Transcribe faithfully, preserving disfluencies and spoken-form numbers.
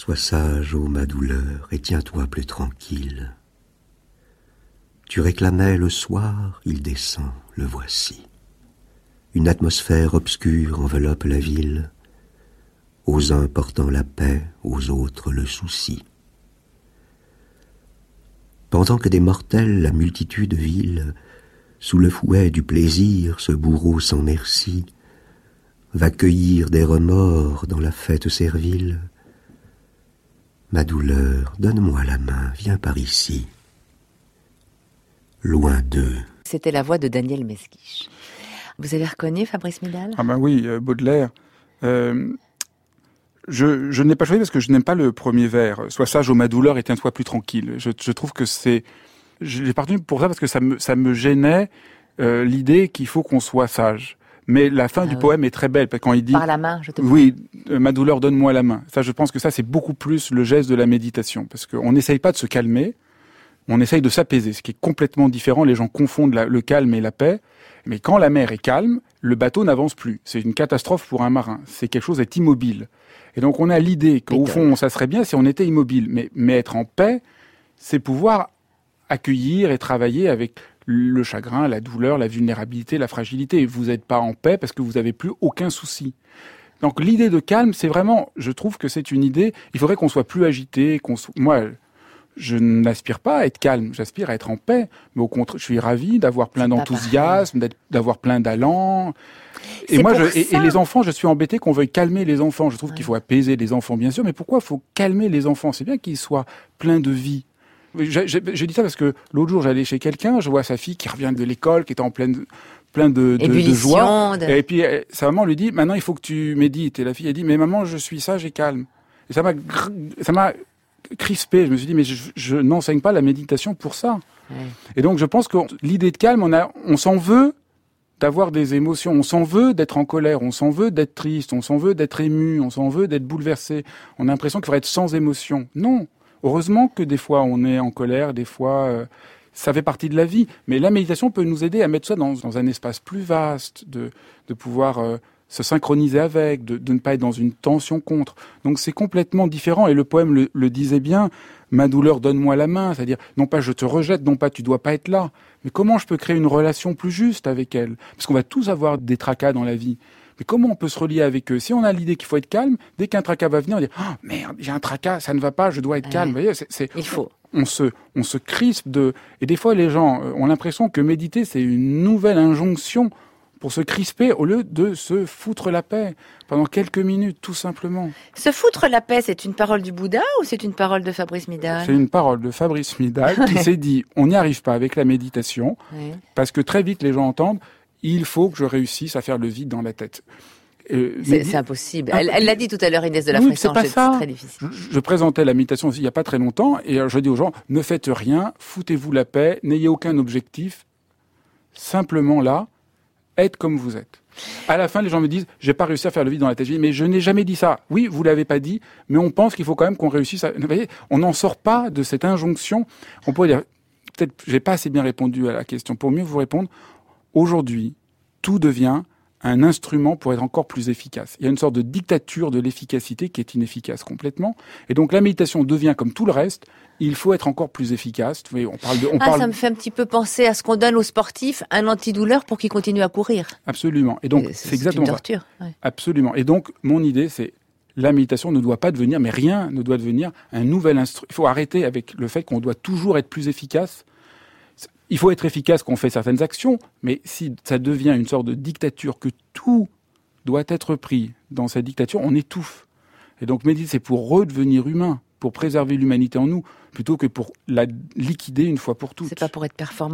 Sois sage, ô ma douleur, et tiens-toi plus tranquille. Tu réclamais le soir, il descend, le voici. Une atmosphère obscure enveloppe la ville, aux uns portant la paix, aux autres le souci. Pendant que des mortels, la multitude vile, sous le fouet du plaisir, ce bourreau sans merci, va cueillir des remords dans la fête servile. Ma douleur, donne-moi la main, viens par ici. Loin d'eux. C'était la voix de Daniel Mesguich. Vous avez reconnu Fabrice Midal ? Ah ben oui, euh, Baudelaire. Euh, je, je n'ai pas choisi parce que je n'aime pas le premier vers. Sois sage, ô ma douleur, et tiens-toi plus tranquille. Je, je trouve que c'est... J'ai partenu pour ça parce que ça me, ça me gênait euh, l'idée qu'il faut qu'on soit sage. Mais la fin ah du oui. poème est très belle, parce que quand il dit... Par la main, je te prie. Oui, euh, ma douleur, donne-moi la main. Ça, je pense que ça, c'est beaucoup plus le geste de la méditation. Parce qu'on n'essaye pas de se calmer, on essaye de s'apaiser, ce qui est complètement différent. Les gens confondent la, le calme et la paix. Mais quand la mer est calme, le bateau n'avance plus. C'est une catastrophe pour un marin. C'est quelque chose d'être immobile. Et donc, on a l'idée qu'au fond, ça serait bien si on était immobile. Mais, mais être en paix, c'est pouvoir accueillir et travailler avec le chagrin, la douleur, la vulnérabilité, la fragilité. Vous n'êtes pas en paix parce que vous n'avez plus aucun souci. Donc l'idée de calme, c'est vraiment, je trouve que c'est une idée, il faudrait qu'on soit plus agité, qu'on soit... Moi, je n'aspire pas à être calme, j'aspire à être en paix. Mais au contraire, je suis ravi d'avoir plein c'est d'enthousiasme, d'avoir plein d'allant. Et moi, je, et, et les enfants, je suis embêté qu'on veuille calmer les enfants. Je trouve ouais. qu'il faut apaiser les enfants, bien sûr, mais pourquoi il faut calmer les enfants ? C'est bien qu'ils soient pleins de vie. J'ai, j'ai, j'ai dit ça parce que l'autre jour, j'allais chez quelqu'un, je vois sa fille qui revient de l'école, qui était en pleine, plein de, de, de joie. De... Et puis, sa maman lui dit, maintenant, il faut que tu médites. Et la fille, elle dit, mais maman, je suis sage et calme. Et ça m'a, ça m'a crispé. Je me suis dit, mais je, je n'enseigne pas la méditation pour ça. Ouais. Et donc, je pense que l'idée de calme, on a, on s'en veut d'avoir des émotions. On s'en veut d'être en colère. On s'en veut d'être triste. On s'en veut d'être ému. On s'en veut d'être bouleversé. On a l'impression qu'il faudrait être sans émotion. Non. Heureusement que des fois on est en colère, des fois euh, ça fait partie de la vie. Mais la méditation peut nous aider à mettre ça dans, dans un espace plus vaste, de, de pouvoir euh, se synchroniser avec, de, de ne pas être dans une tension contre. Donc c'est complètement différent. Et le poème le, le disait bien, ma douleur, donne-moi la main. C'est-à-dire, non pas je te rejette, non pas tu dois pas être là. Mais comment je peux créer une relation plus juste avec elle ? Parce qu'on va tous avoir des tracas dans la vie. Mais comment on peut se relier avec eux ? Si on a l'idée qu'il faut être calme, dès qu'un tracas va venir, on dit « Oh merde, j'ai un tracas, ça ne va pas, je dois être ouais. calme. » Vous voyez, c'est, c'est, il faut. On se, on se crispe de... Et des fois, les gens ont l'impression que méditer, c'est une nouvelle injonction pour se crisper au lieu de se foutre la paix pendant quelques minutes, tout simplement. Se foutre la paix, c'est une parole du Bouddha ou c'est une parole de Fabrice Midal ? C'est une parole de Fabrice Midal qui s'est dit « On n'y arrive pas avec la méditation ouais. » parce que très vite, les gens entendent il faut que je réussisse à faire le vide dans la tête. Euh, c'est, mais, c'est impossible. Elle, elle l'a dit tout à l'heure, Inès de la oui, Fressange, c'est, pas c'est, ça. c'est très difficile. Je, je présentais la méditation aussi il n'y a pas très longtemps, et je dis aux gens, ne faites rien, foutez-vous la paix, n'ayez aucun objectif, simplement là, être comme vous êtes. À la fin, les gens me disent, j'ai pas réussi à faire le vide dans la tête. Je dis, mais je n'ai jamais dit ça. Oui, vous l'avez pas dit, mais on pense qu'il faut quand même qu'on réussisse à... Vous voyez, on n'en sort pas de cette injonction. On pourrait dire, peut-être, j'ai pas assez bien répondu à la question. Pour mieux vous répondre, aujourd'hui, tout devient un instrument pour être encore plus efficace. Il y a une sorte de dictature de l'efficacité qui est inefficace complètement. Et donc la méditation devient comme tout le reste, il faut être encore plus efficace. Vous voyez, on parle de, on ah, parle... ça me fait un petit peu penser à ce qu'on donne aux sportifs, un antidouleur pour qu'ils continuent à courir. Absolument. Et donc, c'est, c'est, c'est exactement une torture. ça. Ouais. Absolument. Et donc, mon idée, c'est la méditation ne doit pas devenir, mais rien ne doit devenir un nouvel instrument. Il faut arrêter avec le fait qu'on doit toujours être plus efficace. Il faut être efficace quand on fait certaines actions, mais si ça devient une sorte de dictature, que tout doit être pris dans cette dictature, on étouffe. Et donc méditer, c'est pour redevenir humain, pour préserver l'humanité en nous, plutôt que pour la liquider une fois pour toutes. C'est pas pour être performant.